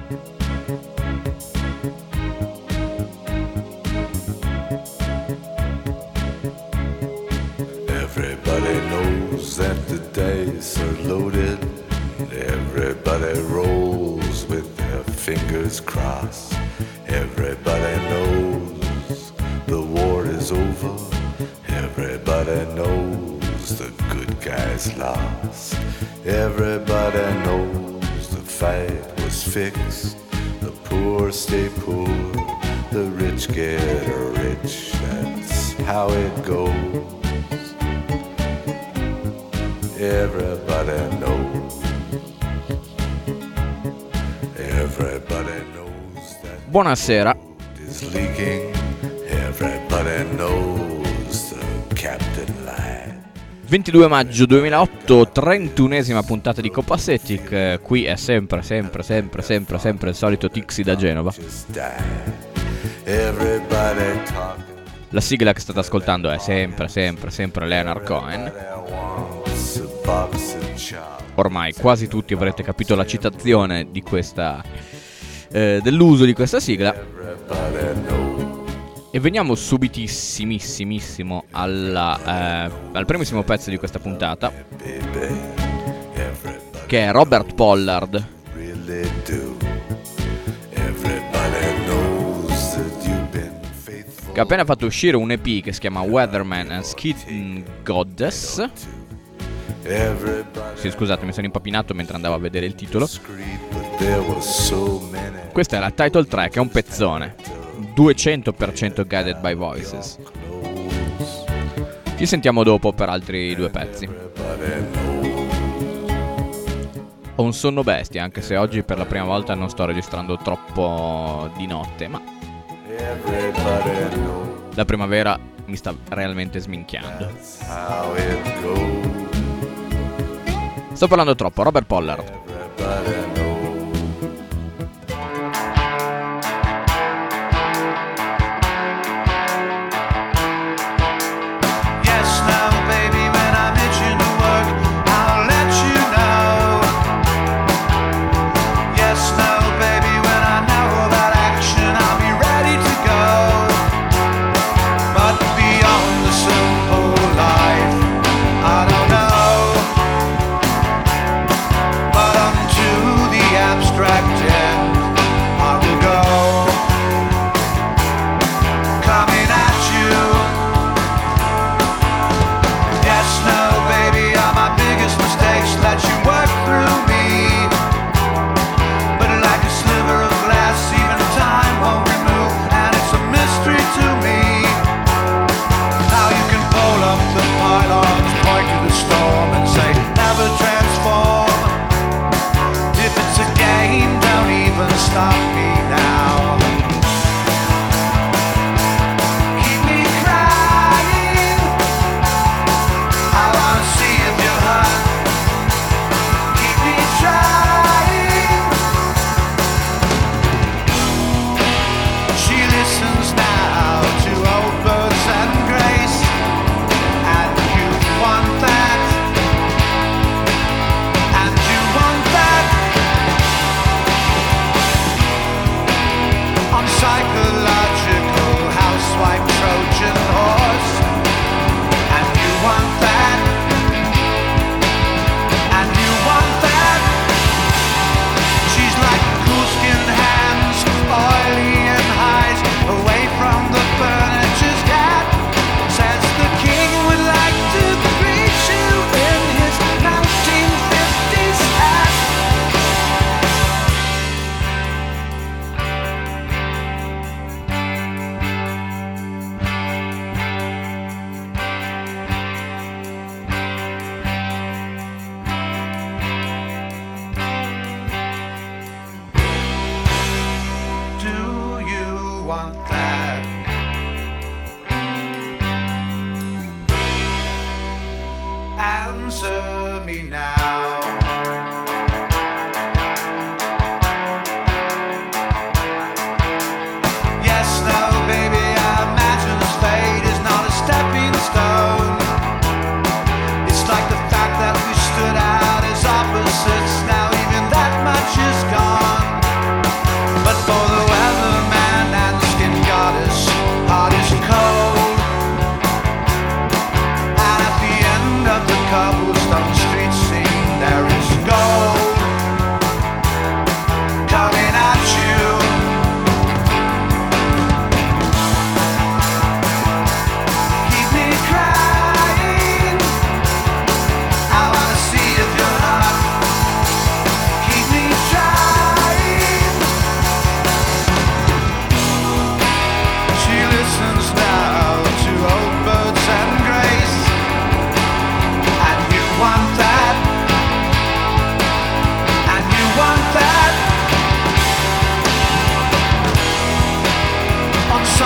Everybody knows that the dice are loaded. Everybody rolls with their fingers crossed. Everybody knows the war is over. Everybody knows the good guys lost. Everybody knows the fight was fixed. The poor stay poor, the rich get rich. That's how it goes. Everybody knows. Everybody knows that Buonasera. is leaking. Everybody knows the captain lied. 22 maggio 2008, 31esima puntata di Copassetic. Qui è sempre il solito Tixi da Genova. Just die. Everybody talking. La sigla che state ascoltando è sempre Leonard Cohen. Everybody wants a box of chocolate. Ormai quasi tutti avrete capito la citazione di questa dell'uso di questa sigla. Everybody knows. E veniamo subitissimissimo al primissimo pezzo di questa puntata, Baby, everybody che è Robert Pollard, really do. Everybody knows that you've been faithful. che ha appena fatto uscire un EP che si chiama Weatherman and Skid Goddess. Everybody Sì, scusate, mi sono impapinato mentre andavo a vedere il titolo. discreet, but there were so many. Questa è la title track, è un pezzone 200% guided by voices. Close. Ci sentiamo dopo per altri due pezzi. Everybody knows. Ho un sonno bestia, anche se oggi per la prima volta non sto registrando troppo di notte, ma Everybody knows. la primavera mi sta realmente sminchiando. That's how it goes. Sto parlando troppo. Robert Pollard. Everybody knows. Yes, now, baby, when I'm itching to work, I'll let you know. Yes, now, baby, when I know about action, I'll be ready to go. But beyond the simple life, I don't know. But unto the abstract end, I will go. Coming at you. Yes, no, baby, all my biggest mistakes let you work through me. But like a sliver of glass, even time won't remove, and it's a mystery to me. How you can pull up the pylons, point to the storm, and say, never transform. If it's a game, don't even stop me now. Keep me crying. I wanna see if you're hurt. Keep me trying. She listens now to old birds and grace, and you want that, and you want that. I'm psychological housewife Trojan horse, and you want that, and you want that. She's like cool-skinned hands, oily and highs, away from the furniture's cat. Says the king would like to greet you in his 1950s hat. Do you want that? Answer me now. Yes, no, baby, I imagine this fate is not a stepping stone. It's like the fact that we stood out as opposites. Now even that much is gone.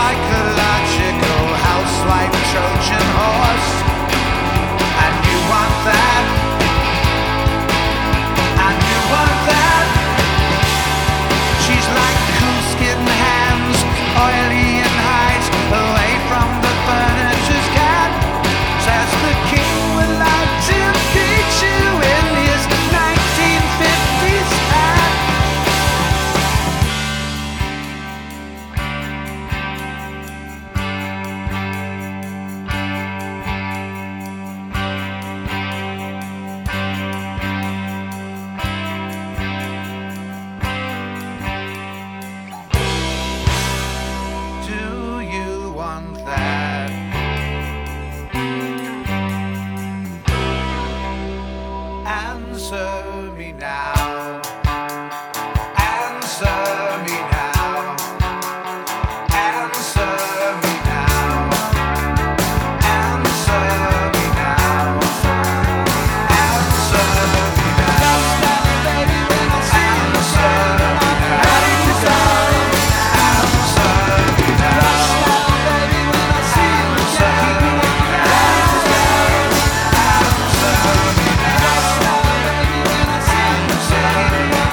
psychological housewife Trojan horse. And you want that? And you want that? She's like cool skin hands, oily and hides, away from the furniture's cat. Says the king would like to beat you in his 1950s hat. Do you want that? Answer me now. Answer me now. Answer me now. Answer me now. Answer me now. Baby, when I see you, answer me now. Ready to go. Answer me now. Baby, when I see you, answer me now. Ready to go. Answer me now. Baby, when I see you, answer me now. Ready to go.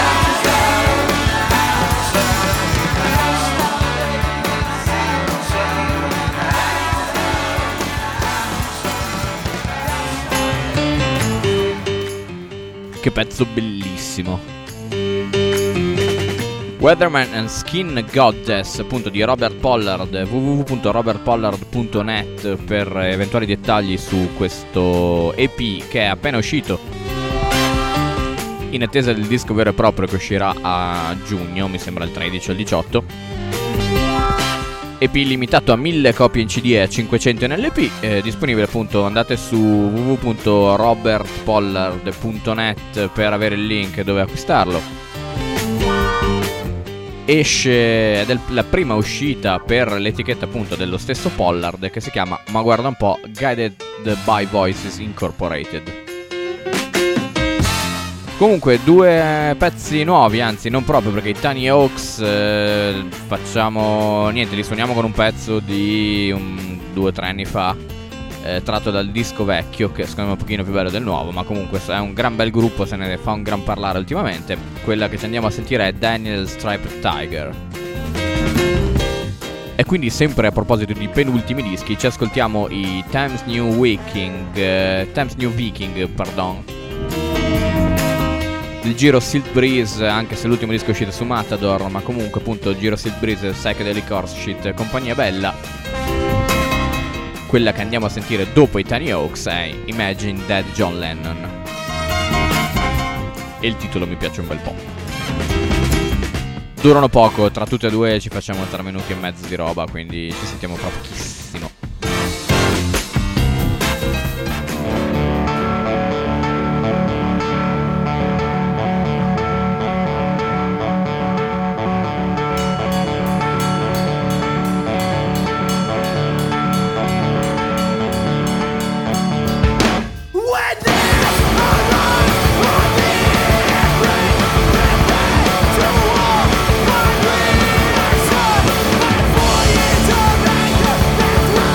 Che pezzo bellissimo. Weatherman and Skin Goddess, appunto, di Robert Pollard. www.robertpollard.net per eventuali dettagli su questo EP che è appena uscito, in attesa del disco vero e proprio che uscirà a giugno, mi sembra il 13 o il 18. EP limitato a 1000 copie in CD e 500 in LP, disponibile, appunto, andate su www.robertpollard.net per avere il link dove acquistarlo. Esce, ed è la prima uscita per l'etichetta, appunto, dello stesso Pollard, che si chiama, ma guarda un po', Guided by Voices Incorporated. Comunque, due pezzi nuovi, anzi non proprio, perché i Tiny Hawks facciamo niente, li suoniamo con un pezzo di 2 o 3 anni fa, tratto dal disco vecchio, che secondo me è un pochino più bello del nuovo, ma comunque è un gran bel gruppo, se ne fa un gran parlare ultimamente. Quella che ci andiamo a sentire è Daniel Striped Tiger. E quindi, sempre a proposito di penultimi dischi, ci ascoltiamo i Times New Viking, il giro Silk Breeze, anche se l'ultimo disco è uscito su Matador, ma comunque, appunto, il giro Silk Breeze, Psychedelic Horseshit, compagnia bella. Quella che andiamo a sentire dopo i Tiny Hawks è Imagine Dead John Lennon, e il titolo mi piace un bel po'. Durano poco, tra tutte e due ci facciamo 3 minuti e mezzo di roba, quindi ci sentiamo fra pochissimo. Before you to make the best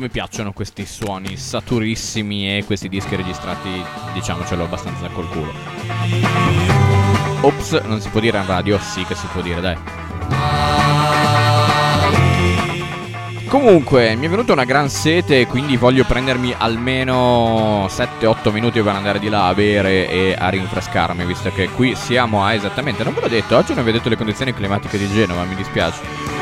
mi piacciono questi suoni saturissimi e questi dischi registrati, diciamocelo, abbastanza col culo. Ops, non si può dire in radio? Sì che si può dire, dai. Comunque, mi è venuta una gran sete, quindi voglio prendermi almeno 7-8 minuti per andare di là a bere e a rinfrescarmi, visto che qui siamo a esattamente, non ve l'ho detto, oggi non vi ho detto le condizioni climatiche di Genova, mi dispiace.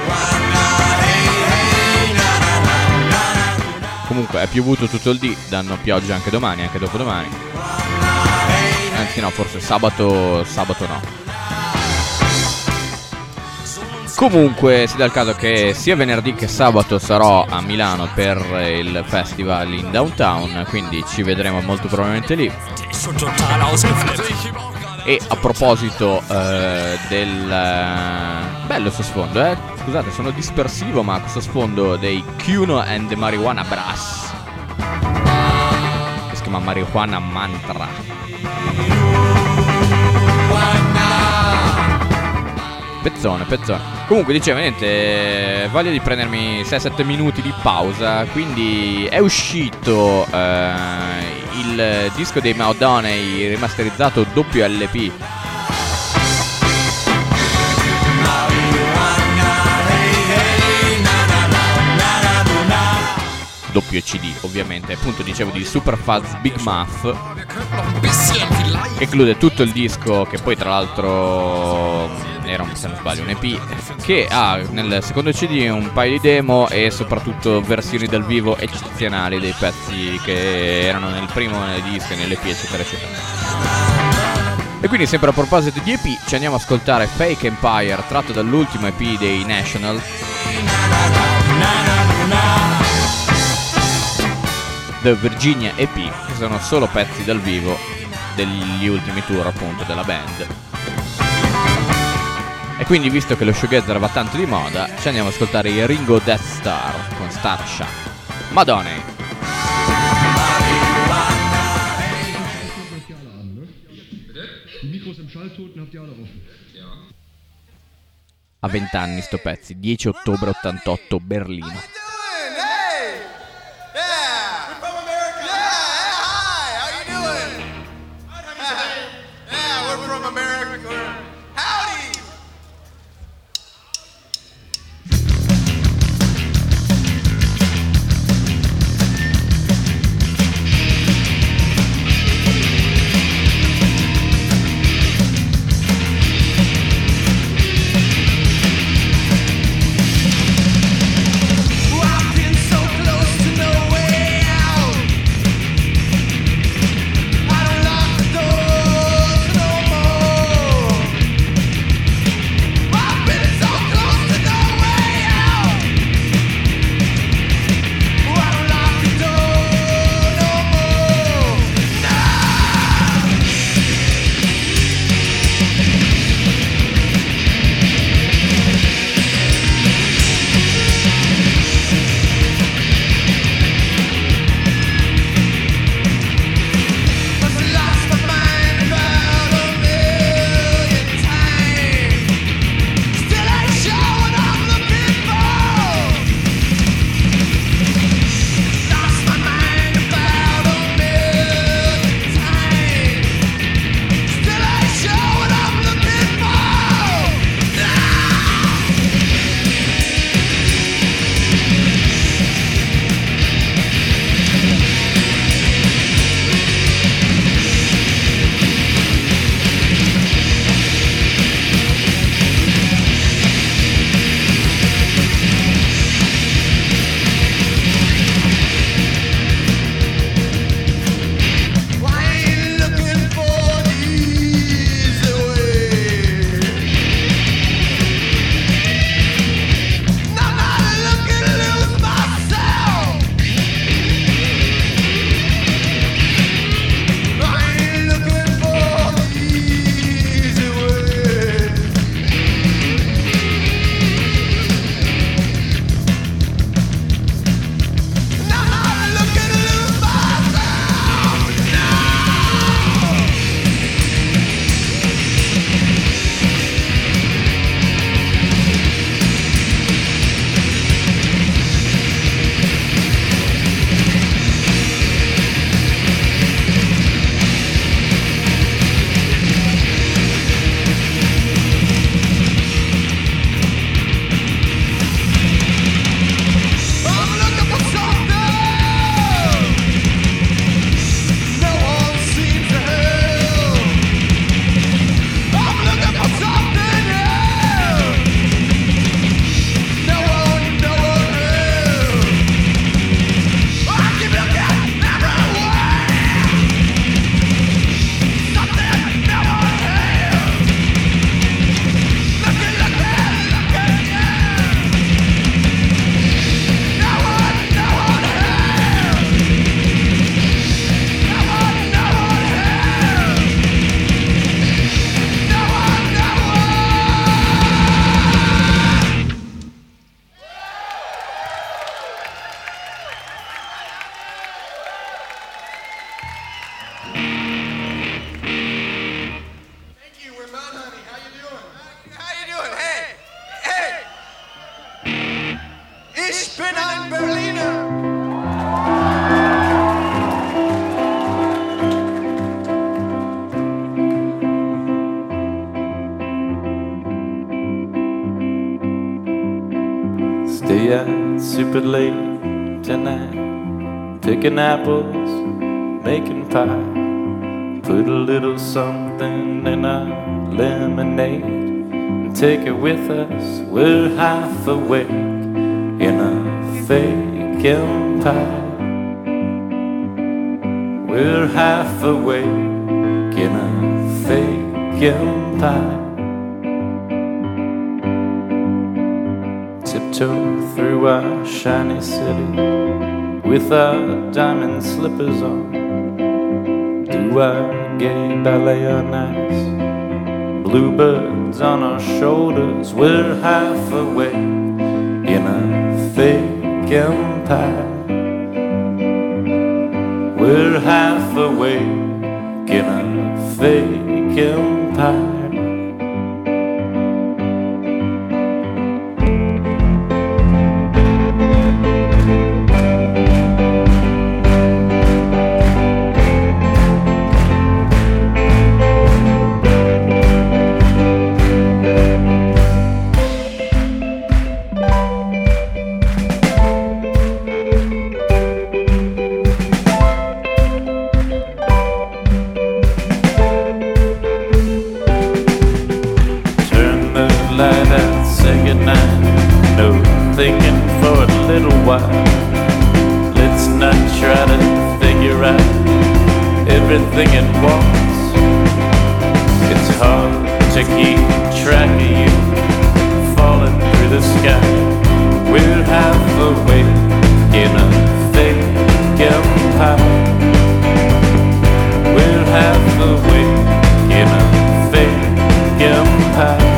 Comunque è piovuto tutto il dì, danno pioggia anche domani, anche dopodomani. Anzi no, forse sabato no. Comunque si dà il caso che sia venerdì che sabato sarò a Milano per il festival in downtown, quindi ci vedremo molto probabilmente lì. E a proposito del bello sto sfondo, scusate, sono dispersivo, ma questo sfondo dei Kuno and the Marijuana Brass, che si chiama Marijuana Mantra. Pezzone. Comunque dicevo, niente, voglio di prendermi 6-7 minuti di pausa. Quindi è uscito il disco dei Maudonei rimasterizzato WLP, WCD ovviamente, appunto dicevo di Superfuzz Big Muff, che include tutto il disco, che poi tra l'altro era, se non sbaglio, un EP, che ha nel secondo CD un paio di demo e soprattutto versioni dal vivo eccezionali dei pezzi che erano nel primo disco e nell'EP, eccetera eccetera. E quindi, sempre a proposito di EP, ci andiamo a ascoltare Fake Empire, tratto dall'ultimo EP dei National, The Virginia EP, che sono solo pezzi dal vivo degli ultimi tour appunto della band. E quindi, visto che lo shoegazer va tanto di moda, ci andiamo ad ascoltare i Ringo Death Star con Starsha. Madonna! A 20 anni sto pezzi, 10 ottobre 88, Berlino. be out super late tonight, picking apples, making pie. Put a little something in our lemonade and take it with us. We're half awake in a fake empire. We're half awake in a fake empire. Tiptoe through our shiny city with our diamond slippers on. Do our gay ballet on ice, bluebirds on our shoulders. We're half awake in a fake empire. We're half awake in a fake empire. Everything at once. It's hard to keep track of you falling through the sky. We're half awake in a fake empire. We're half awake in a fake empire.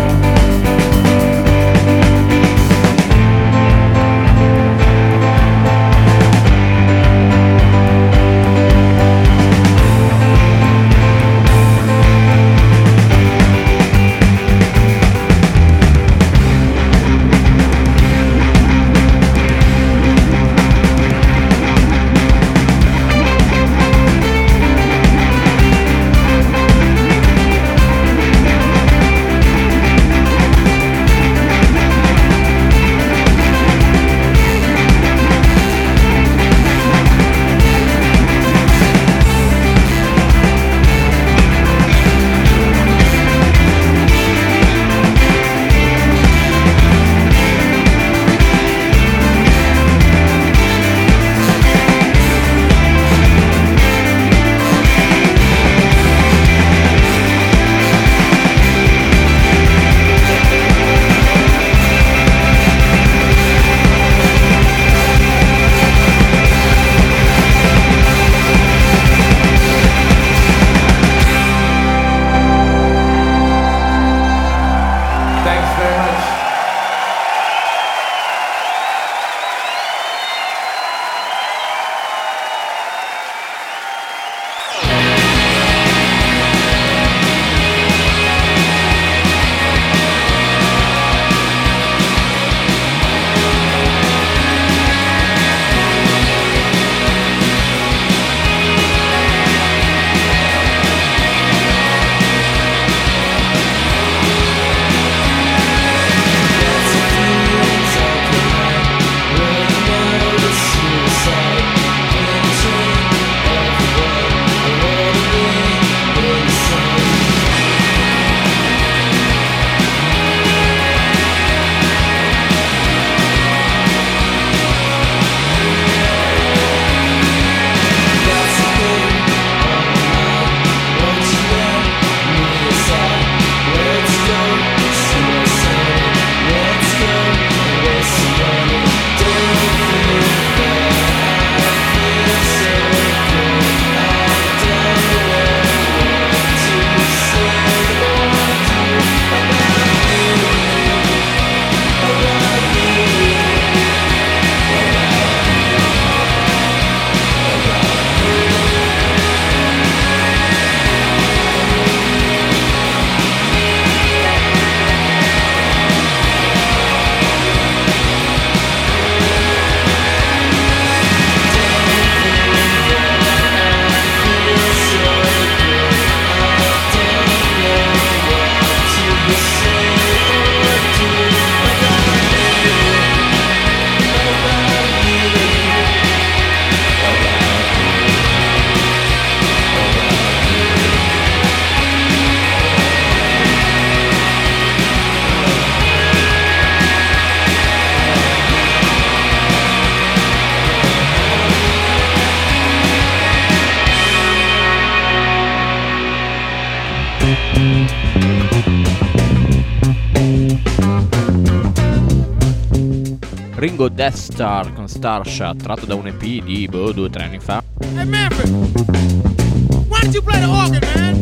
Ringo Death Star con Starshot, tratto da un EP di 2 o 3 anni fa. Hey Manfred, why did you play the organ, man?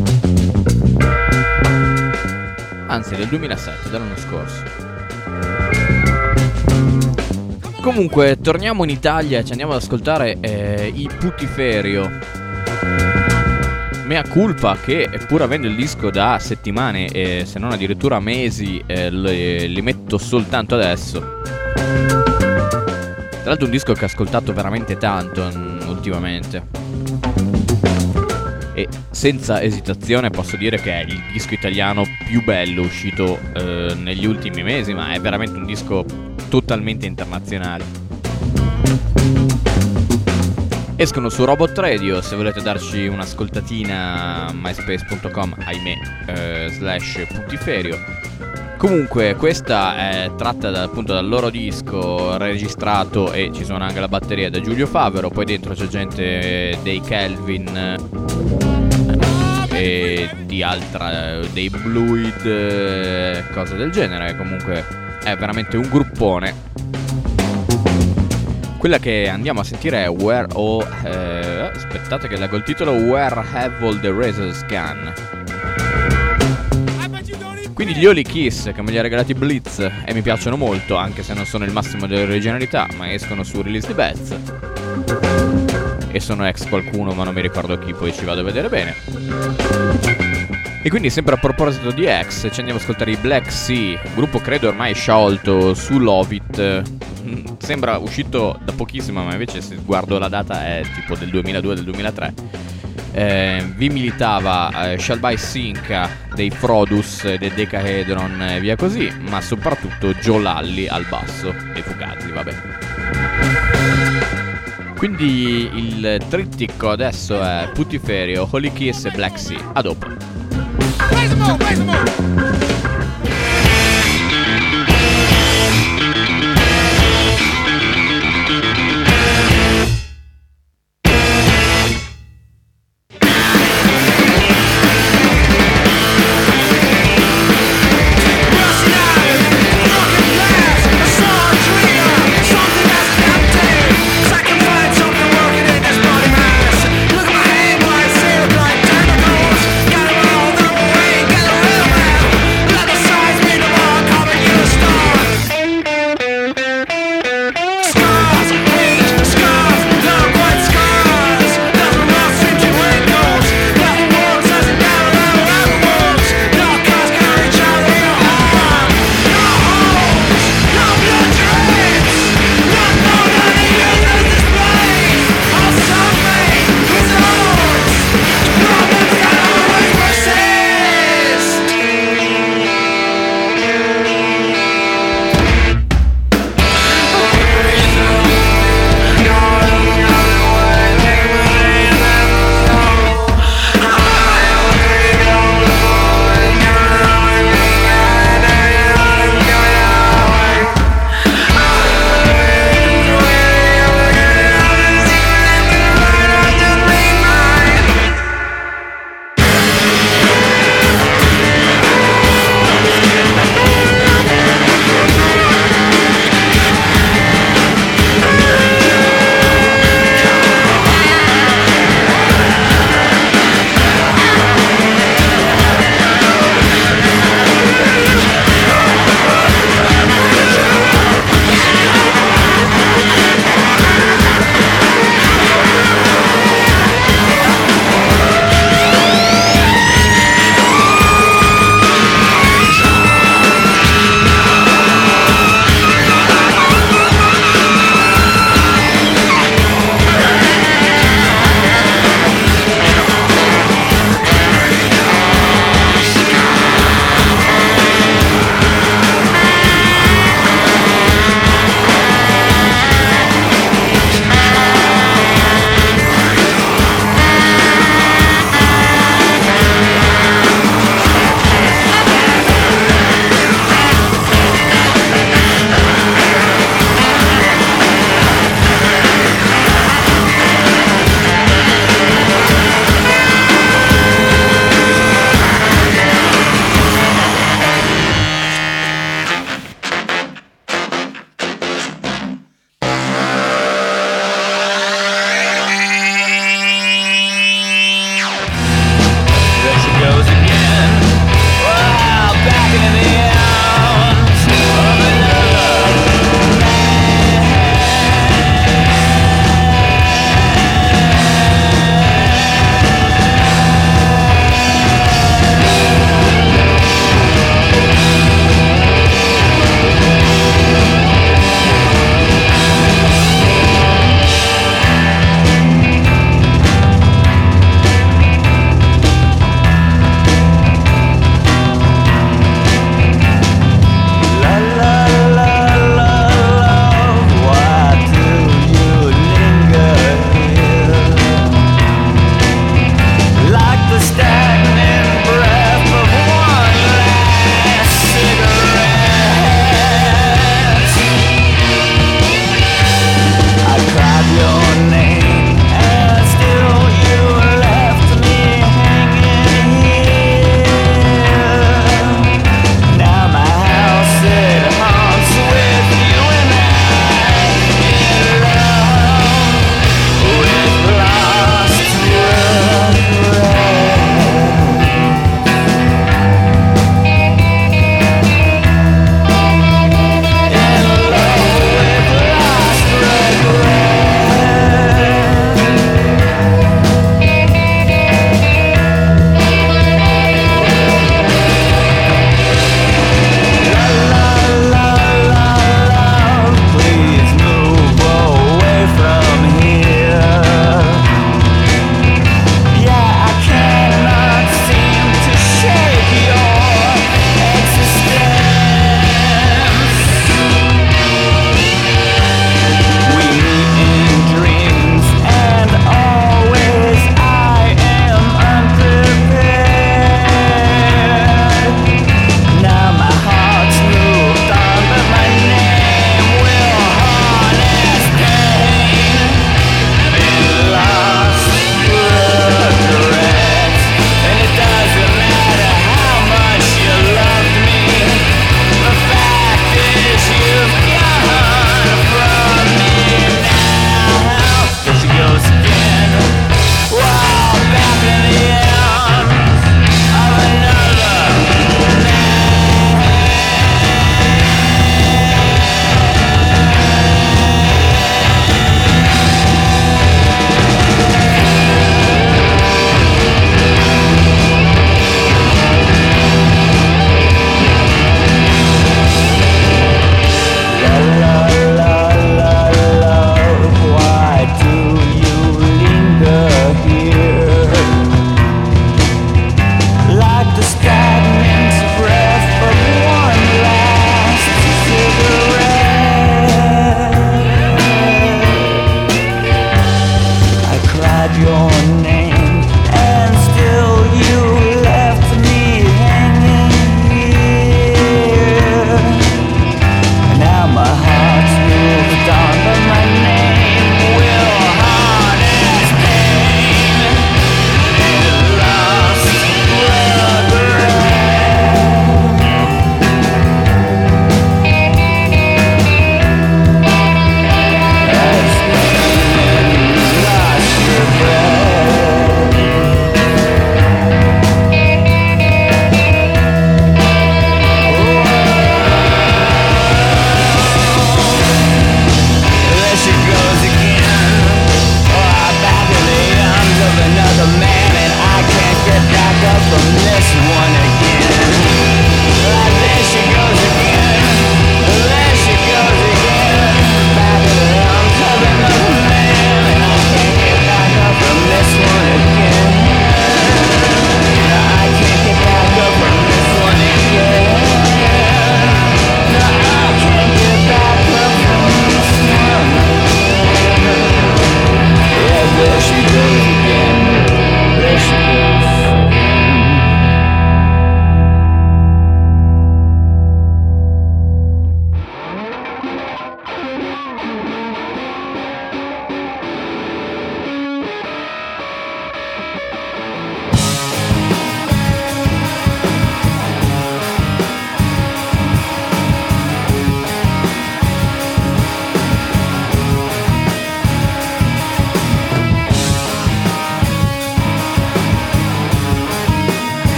Anzi, del 2007, dell'anno scorso. Comunque, torniamo in Italia e ci andiamo ad ascoltare i Putiferio. Mea culpa che, pur avendo il disco da settimane, se non addirittura mesi, li metto soltanto adesso. Tra l'altro un disco che ho ascoltato veramente tanto ultimamente. E senza esitazione posso dire che è il disco italiano più bello uscito negli ultimi mesi, ma è veramente un disco totalmente internazionale. Escono su Robot Radio, se volete darci un'ascoltatina, myspace.com, ahimè, /Putiferio. Comunque questa è tratta appunto dal loro disco registrato, e ci suona anche la batteria, da Giulio Favero. Poi dentro c'è gente dei Kelvin e di altra, dei Bluid, cose del genere. Comunque è veramente un gruppone. Quella che andiamo a sentire è aspettate che leggo il titolo, Where Have All the Razors Gone. Quindi gli Holy Kiss, che me li ha regalati Blitz e mi piacciono molto, anche se non sono il massimo dell'originalità, ma escono su Release the Bets e sono ex qualcuno, ma non mi ricordo chi, poi ci vado a vedere bene. E quindi sempre a proposito di ex, ci andiamo ad ascoltare i Black Sea, gruppo credo ormai sciolto, su Lovit. Sembra uscito da pochissimo, ma invece se guardo la data è tipo del 2002, del 2003. Vi militava Shalbai Sinka dei Frodus, dei Decahedron e via così, ma soprattutto Joe Lalli al basso, dei Fugazi, vabbè. Quindi il trittico adesso è Putiferio, Holy Kiss e Black Sea. A dopo. Play some more, play some more. Got it all the way, got a real man.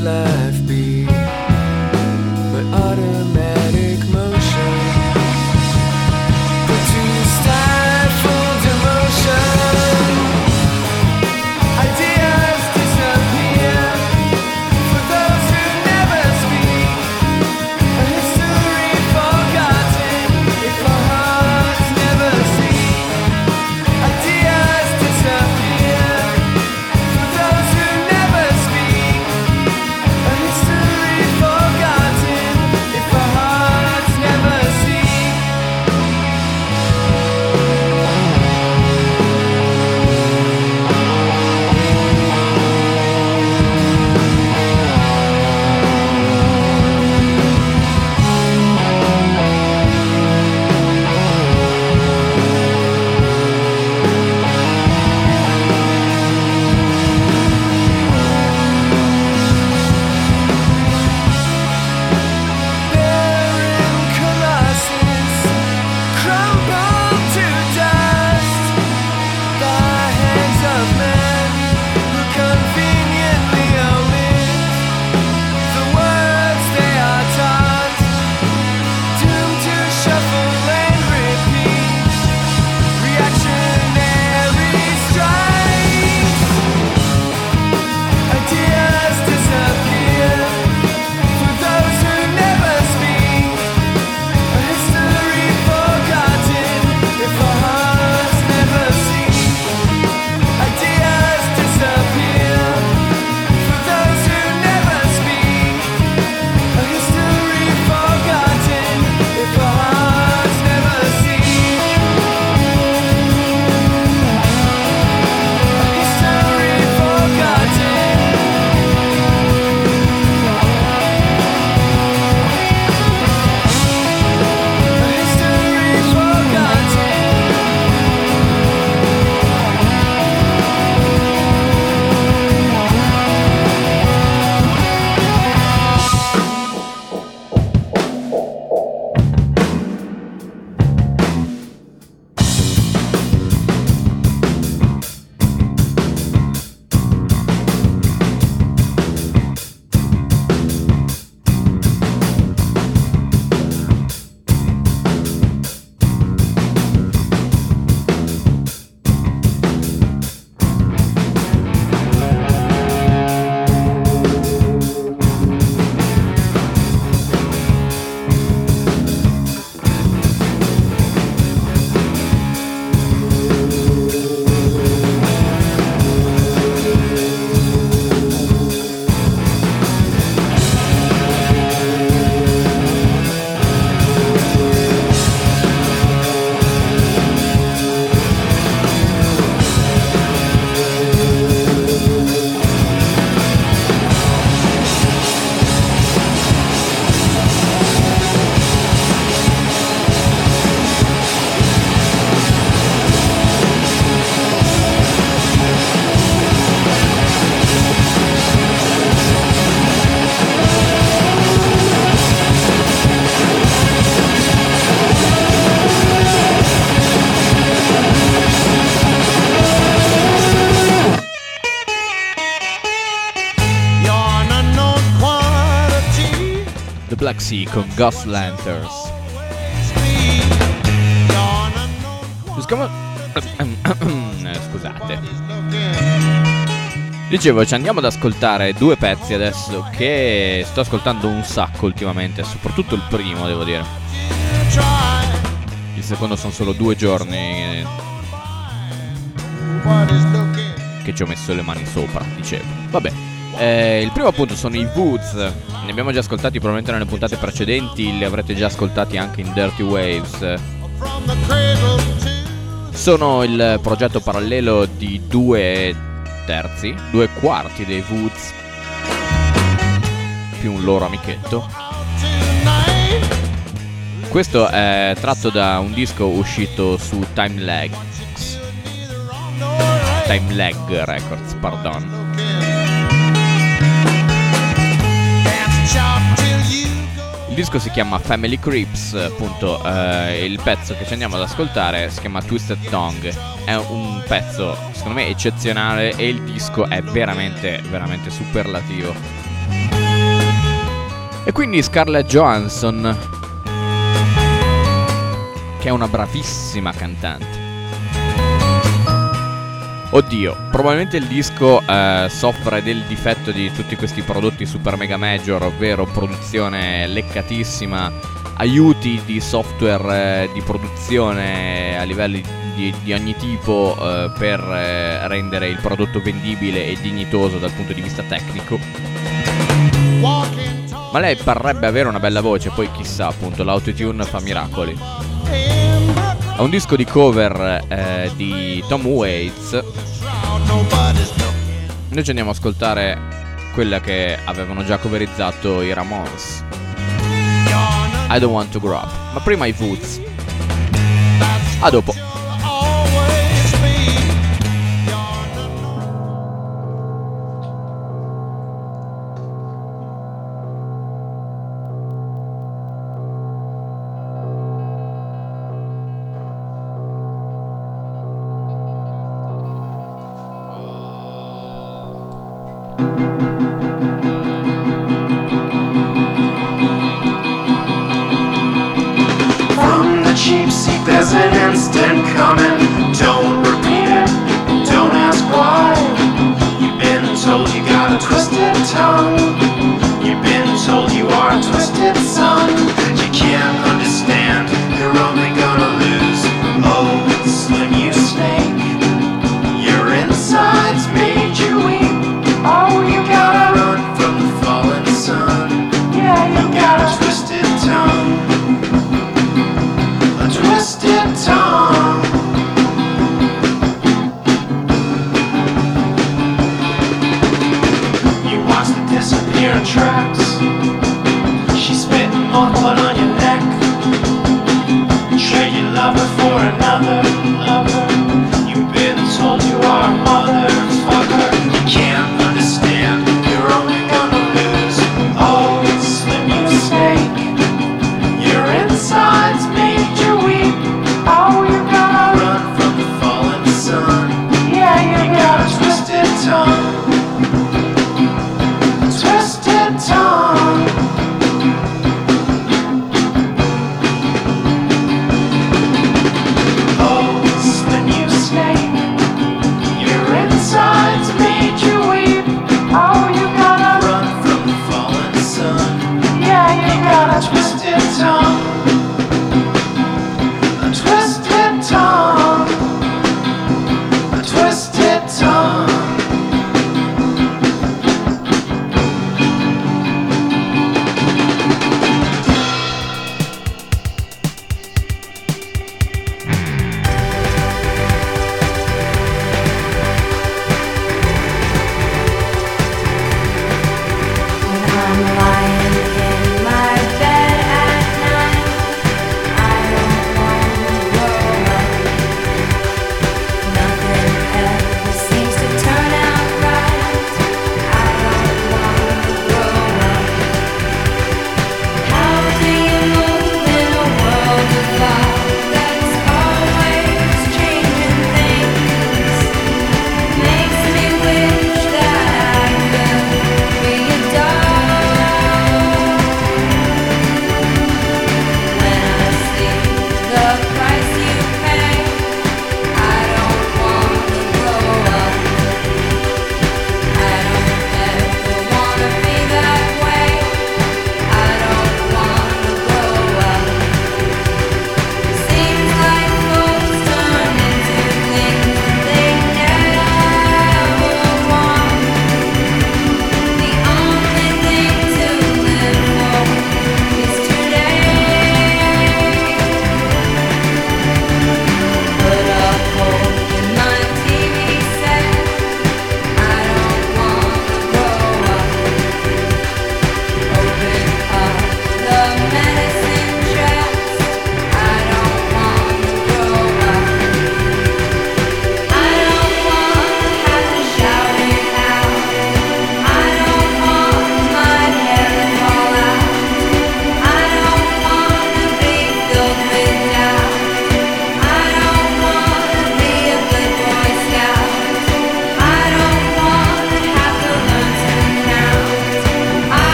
life be but automatic motion? But to stifled emotion, ideas disappear for those who never speak. A history forgotten if our hearts never see. Ideas disappear for those who never speak. A history forgotten if our hearts never see. Barren colossus crumbled to dust by hands of men who conveniently omit the words they are taught, doomed to shuffle and repeat reactionary strikes. Ideas disappear for those who never speak. A history forgotten if our hearts never see. Ideas disappear for those who never speak. A history forgotten if our hearts never see. A history forgotten. A history forgotten. You're an unknown quantity. The Black Sea con Ghost Lanterns. Scusate. Dicevo, ci andiamo ad ascoltare due pezzi adesso che sto ascoltando un sacco ultimamente, soprattutto il primo, devo dire. Il secondo sono solo 2 giorni che ci ho messo le mani sopra, dicevo. Vabbè. Il primo appunto sono i Woods. Ne abbiamo già ascoltati probabilmente nelle puntate precedenti, li avrete già ascoltati anche in Dirty Waves. Sono il progetto parallelo di 2/3 dei Woods più un loro amichetto. Questo è tratto da un disco uscito su Time Lag Records, pardon. Il disco si chiama Family Creeps, appunto. Il pezzo che ci andiamo ad ascoltare si chiama Twisted Tongue. È un pezzo secondo me eccezionale e il disco è veramente, veramente superlativo. E quindi Scarlett Johansson, che è una bravissima cantante. Oddio, probabilmente il disco soffre del difetto di tutti questi prodotti super mega major, ovvero produzione leccatissima, aiuti di software di produzione a livelli di ogni tipo per rendere il prodotto vendibile e dignitoso dal punto di vista tecnico. Ma lei parrebbe avere una bella voce, poi chissà, appunto, l'autotune fa miracoli. È un disco di cover di Tom Waits. Noi ci andiamo a ascoltare quella che avevano già coverizzato i Ramones, I Don't Want to Grow Up. Ma prima i Woods. A dopo. From the cheap seat, there's an instant coming. Don't repeat it, don't ask why. You've been told you got a twisted tongue. You've been told you are a twisted son. You can't understand, you're only gonna lose. Oh, slim you snake, your insides made you weep. Oh, you gotta run from the fallen sun. Yeah, you got a twisted tongue. A twisted tongue. You watch the disappearing tracks. She's spitting more blood on your neck. Trade your lover for another lover. You've been told you are a motherfucker. You can't understand, you're only gonna lose. Oh, slim you snake, your insides made you weep. Oh, you gotta run from the fallen sun. Yeah, you got a twisted tongue. Twisted tongue. Oh, slim you snake,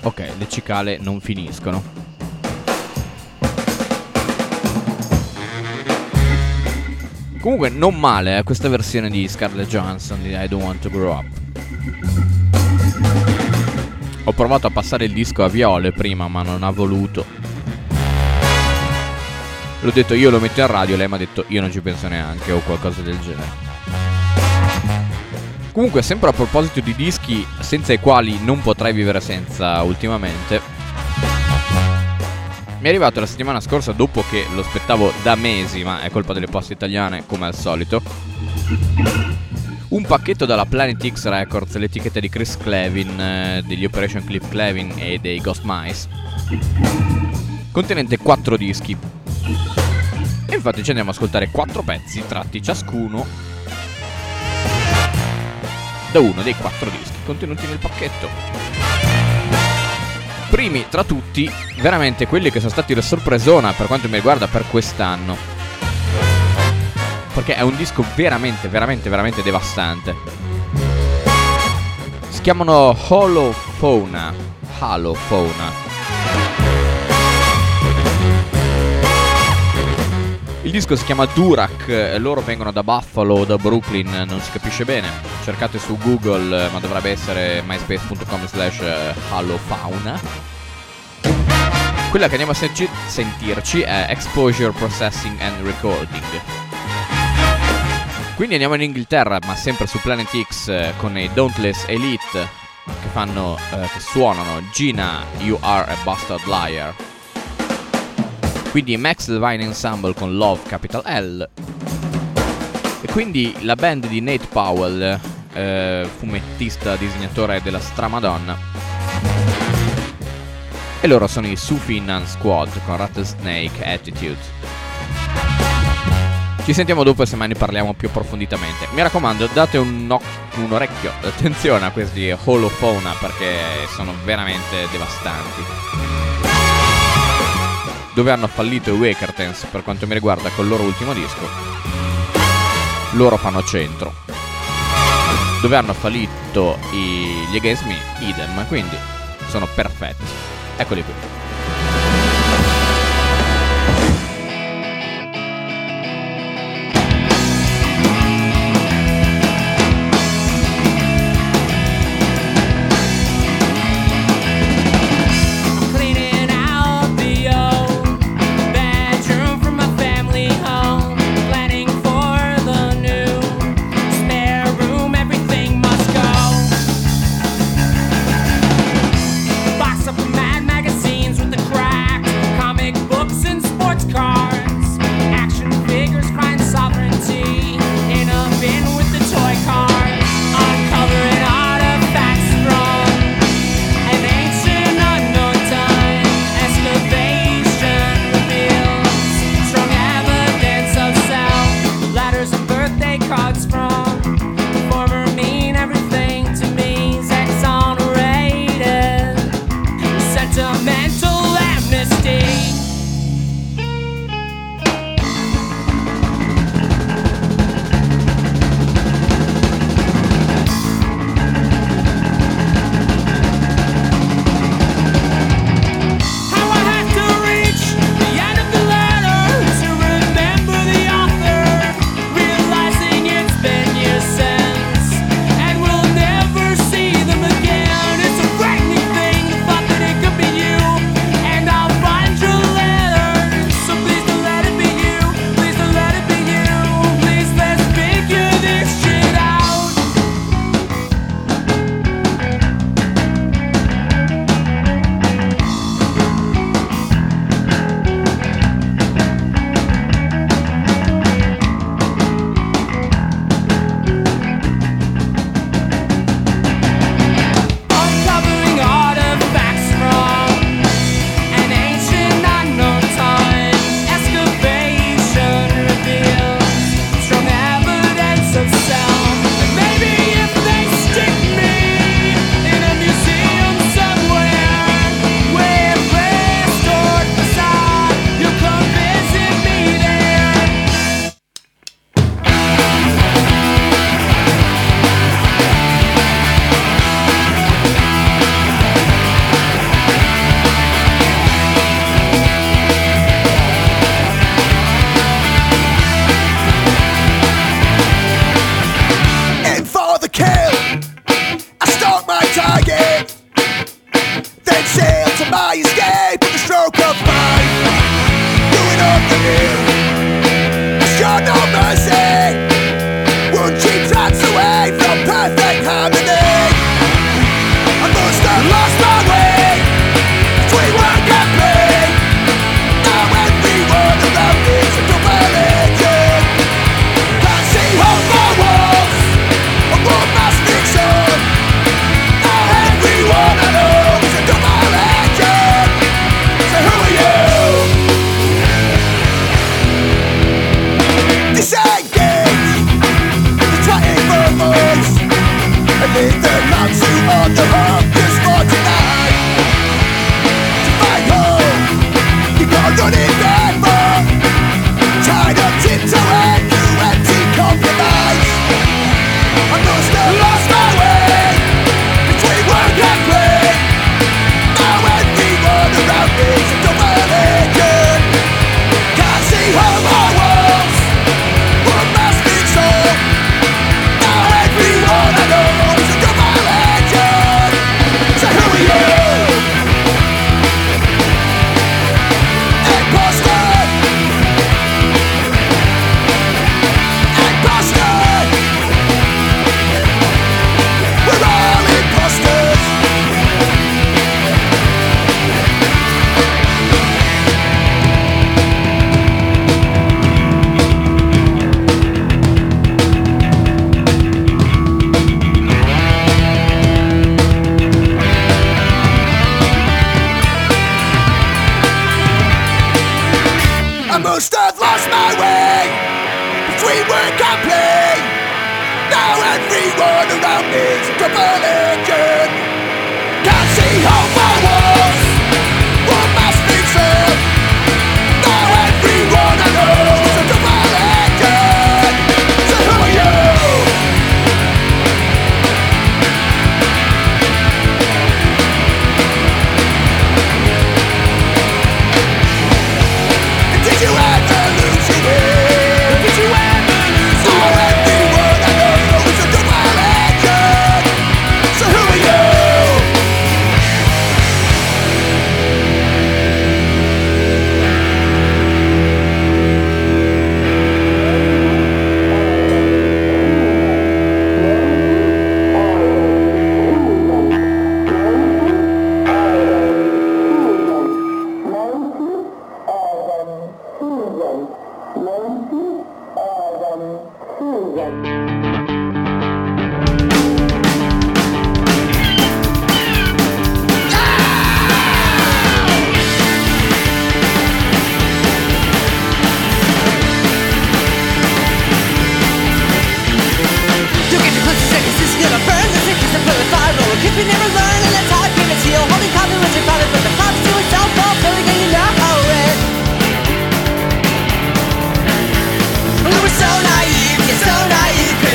Ok, le cicale non finiscono. Comunque non male questa versione di Scarlett Johansson di I Don't Want to Grow Up. Ho provato a passare il disco a Viole prima, ma non ha voluto. L'ho detto io lo metto in radio, lei mi ha detto io non ci penso neanche o qualcosa del genere. Comunque, sempre a proposito di dischi senza i quali non potrei vivere senza ultimamente, mi è arrivato la settimana scorsa, dopo che lo aspettavo da mesi, ma è colpa delle poste italiane come al solito, un pacchetto dalla Planet X Records, l'etichetta di Chris Clavin, degli Operation Cliff Clavin e dei Ghost Mice, contenente 4 dischi. E infatti ci andiamo ad ascoltare 4 pezzi tratti ciascuno da uno dei 4 dischi contenuti nel pacchetto. Primi tra tutti, veramente quelli che sono stati la sorpresona per quanto mi riguarda per quest'anno, perché è un disco veramente devastante. Si chiamano Holofauna. Il disco si chiama Durak, loro vengono da Buffalo o da Brooklyn, non si capisce bene. Cercate su Google, ma dovrebbe essere myspace.com/Holofauna. Quella che andiamo a sentirci è Exposure Processing and Recording. Quindi andiamo in Inghilterra, ma sempre su Planet X, con i Dauntless Elite che suonano Gina, You Are a Bastard Liar. Quindi Max Levine Ensemble con Love Capital L. E quindi la band di Nate Powell, fumettista, disegnatore della Stramadonna. E loro sono i Sufinan Squad con Rattlesnake Attitude. Ci sentiamo dopo e semmai ne parliamo più approfonditamente. Mi raccomando, date un orecchio, attenzione a questi Holofauna, perché sono veramente devastanti. Dove hanno fallito i Wakertens per quanto mi riguarda col loro ultimo disco, loro fanno centro. Dove hanno fallito gli Against Me, idem, quindi sono perfetti. Eccoli qui. Magazines needs a double engine. Can't see how far walls one must be served. Now everyone I know is a double engine. So who are you? Did you ever lose your way? Did you ever lose your way? Everyone I know is a double engine. So who are you? You get your pussy sick, it's gonna burn the sick, it's a perfect fire roller. Kids we never learn, and that's how I came to see you. Holding coffee with your father, but the father to himself, all feeling and you know it. We were so naive, you're so naive.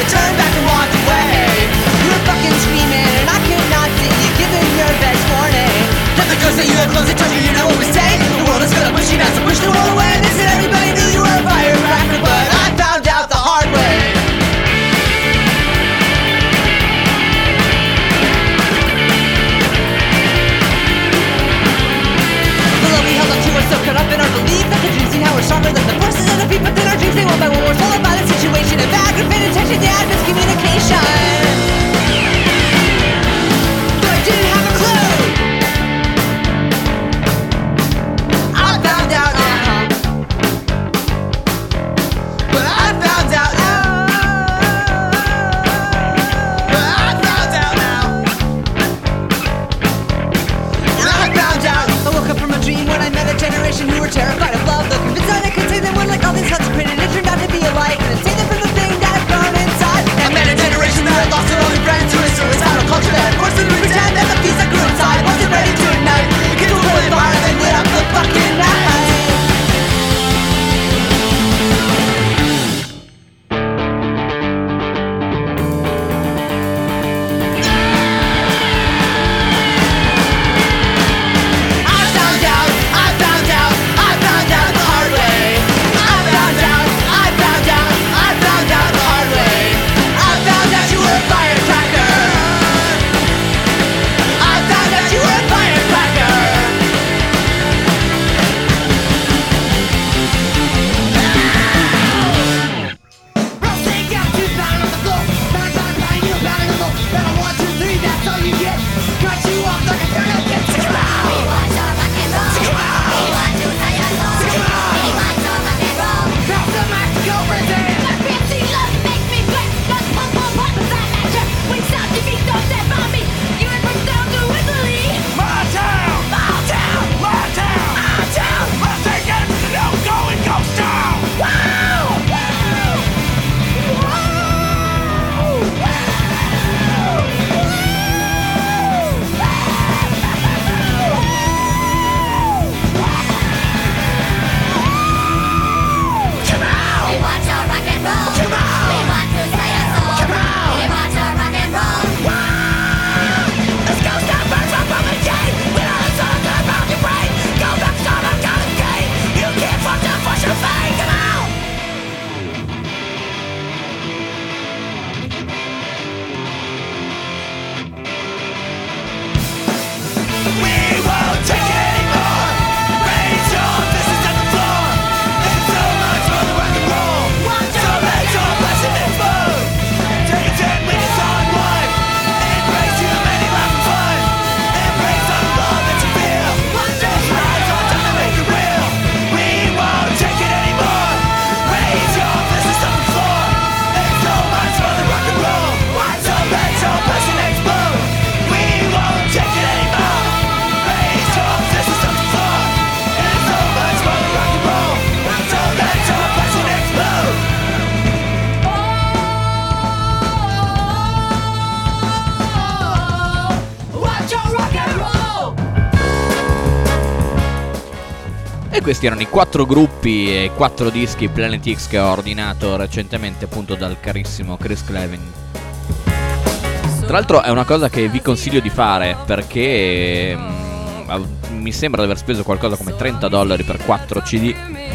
questi erano i 4 gruppi e 4 dischi Planet X che ho ordinato recentemente appunto dal carissimo Chris Clavin. Tra l'altro è una cosa che vi consiglio di fare perché mi sembra di aver speso qualcosa come $30 per 4 CD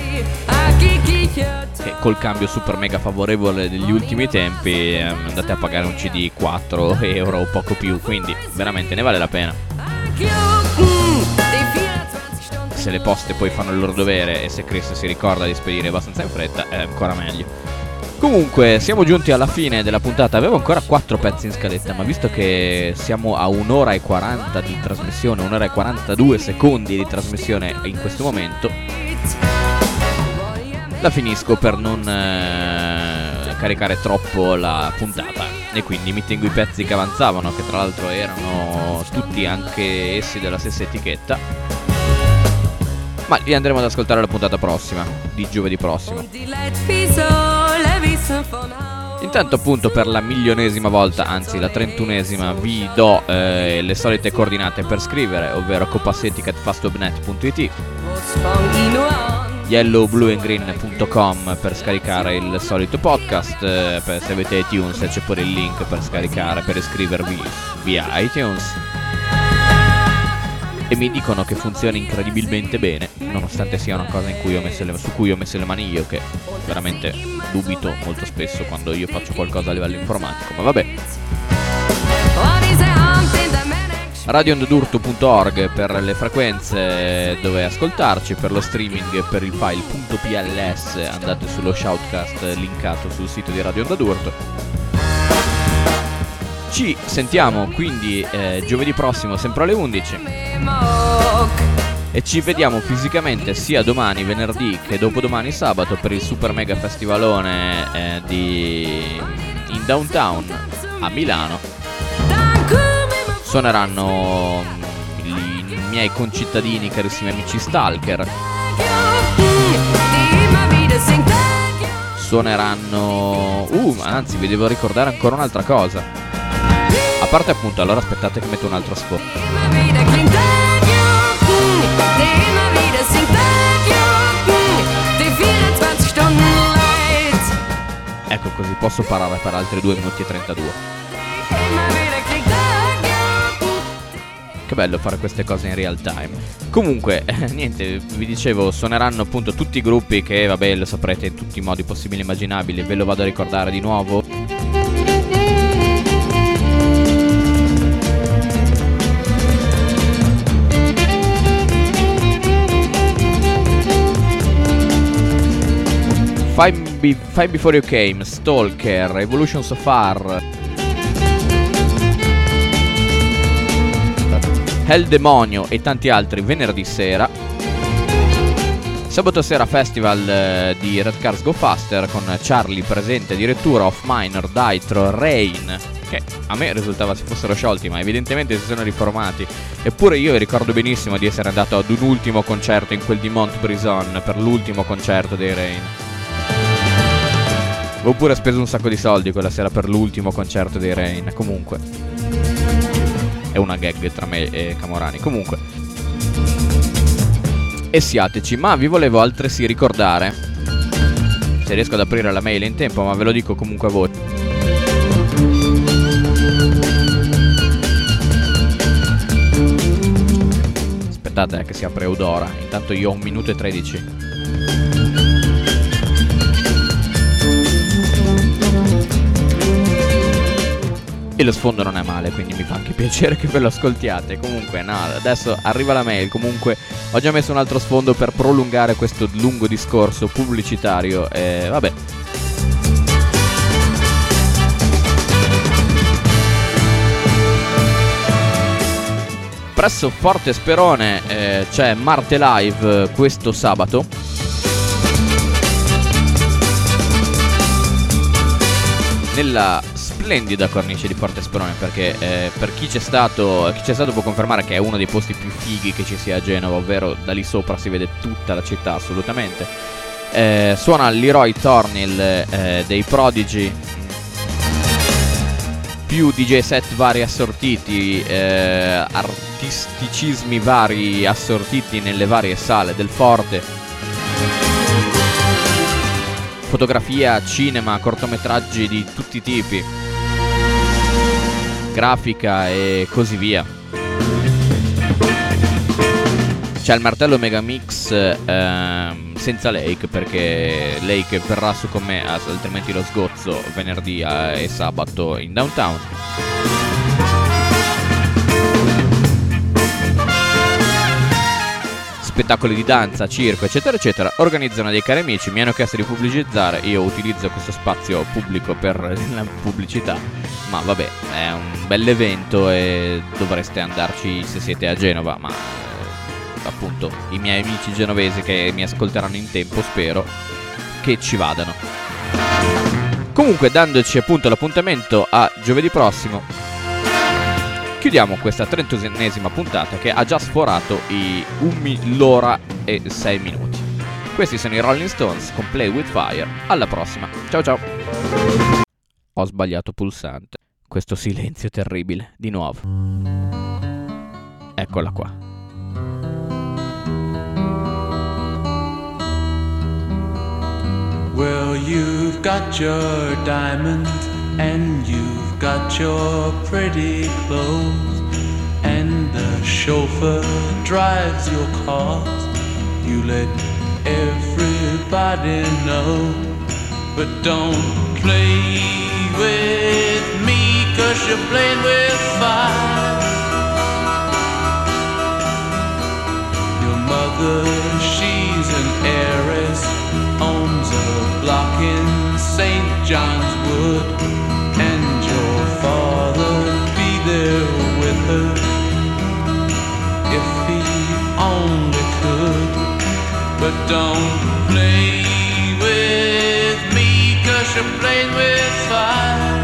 e col cambio super mega favorevole degli ultimi tempi andate a pagare un CD 4 euro o poco più, quindi veramente ne vale la pena. Se le poste poi fanno il loro dovere e se Chris si ricorda di spedire abbastanza in fretta è ancora meglio. Comunque siamo giunti alla fine della puntata. Avevo ancora 4 pezzi in scaletta, ma visto che siamo a 1 ora e 40 di trasmissione, 1 ora e 42 secondi di trasmissione in questo momento, la finisco per non caricare troppo la puntata e quindi mi tengo i pezzi che avanzavano, che tra l'altro erano tutti anche essi della stessa etichetta, ma li andremo ad ascoltare la puntata prossima, di giovedì prossimo. Intanto appunto per la milionesima volta, anzi la 31esima, vi do le solite coordinate per scrivere, ovvero copassetic@fastwebnet.it, yellowblueandgreen.com per scaricare il solito podcast, se avete iTunes c'è pure il link per scaricare, per iscrivervi via iTunes. E mi dicono che funziona incredibilmente bene, nonostante sia una cosa in cui su cui ho messo le mani io, che veramente dubito molto spesso quando io faccio qualcosa a livello informatico, ma vabbè. radioondadurto.org per le frequenze dove ascoltarci, per lo streaming, per il file .pls andate sullo shoutcast linkato sul sito di Radio Onda d'Urto. Ci sentiamo quindi giovedì prossimo sempre alle 11 e ci vediamo fisicamente sia domani venerdì che dopodomani sabato per il super mega festivalone in downtown a Milano. Suoneranno i miei concittadini, carissimi amici Stalker. Suoneranno anzi vi devo ricordare ancora un'altra cosa. A parte appunto, allora aspettate che metto un altro sfondo. Ecco, così posso parlare per altri 2 minuti e 32. Che bello fare queste cose in real time. Comunque, niente, vi dicevo, suoneranno appunto tutti i gruppi che, vabbè, lo saprete in tutti i modi possibili e immaginabili. Ve lo vado a ricordare di nuovo. Five Before You Came, Stalker, Evolution So Far, Hell Demonio e tanti altri venerdì sera. Sabato sera festival di Red Cars Go Faster con Charlie presente addirittura, Off Minor, Daitro, Rain, che a me risultava si fossero sciolti ma evidentemente si sono riformati. Eppure io ricordo benissimo di essere andato ad un ultimo concerto in quel di Montbrison per l'ultimo concerto dei Rain. Avevo pure speso un sacco di soldi quella sera per l'ultimo concerto dei Rain. Comunque è una gag tra me e Camorani. Comunque e siateci. Ma vi volevo altresì ricordare, se riesco ad aprire la mail in tempo, ma ve lo dico comunque a voi. Aspettate che si apre Eudora. Intanto io ho 1 minuto e 13. E lo sfondo non è male, quindi mi fa anche piacere che ve lo ascoltiate. Comunque no, adesso arriva la mail. Comunque ho già messo un altro sfondo per prolungare questo lungo discorso pubblicitario. E vabbè. Presso Forte Sperone c'è Marte Live questo sabato. Nella splendida cornice di Forte Sperone, perché per chi c'è stato può confermare che è uno dei posti più fighi che ci sia a Genova, ovvero da lì sopra si vede tutta la città assolutamente. Suona Leroy Thornhill dei Prodigy, più DJ set vari assortiti, artisticismi vari assortiti nelle varie sale del Forte. fotografia, cinema, cortometraggi di tutti i tipi, grafica e così via. C'è il martello Megamix senza Lake, perché Lake verrà su con me, altrimenti lo sgozzo venerdì e sabato in downtown. Spettacoli di danza, circo, eccetera eccetera, organizzano dei cari amici, mi hanno chiesto di pubblicizzare, io utilizzo questo spazio pubblico per la pubblicità, ma vabbè, è un bell'evento e dovreste andarci se siete a Genova, ma appunto i miei amici genovesi che mi ascolteranno in tempo spero che ci vadano. Comunque, dandoci appunto l'appuntamento a giovedì prossimo, chiudiamo questa 31esima puntata che ha già sforato l'ora e 6 minuti. Questi sono i Rolling Stones con Play With Fire. Alla prossima, ciao ciao. Ho sbagliato pulsante. Questo silenzio terribile, di nuovo. Eccola qua. Well, you've got your diamond and you've got your pretty clothes, and the chauffeur drives your cars. You let everybody know, but don't play with me, 'cause you're playing with fire. Your mother, she's an heiress, owns a block in St. John's Wood, and your father'd be there with her if he only could. But don't play with me, 'cause you're playing with fire.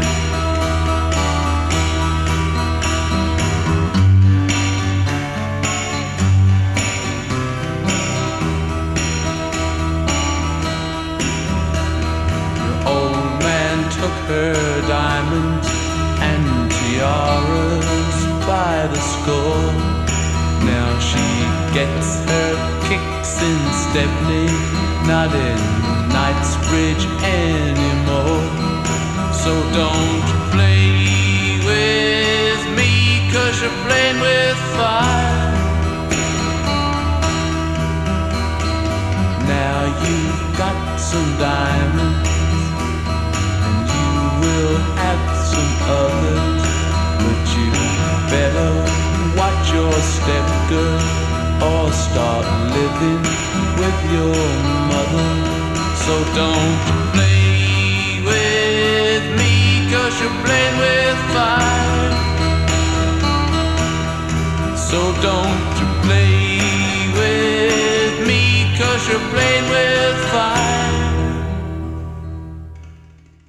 Her diamonds and tiaras by the score. Now she gets her kicks in Stepney, not in Knightsbridge anymore. So don't play with me, 'cause you're playing with fire. Now you've got some diamonds, we'll have some others, but you better watch your step, girl, or start living with your mother. So don't play with me, 'cause you're playing with fire. So don't play with me, 'cause you're playing with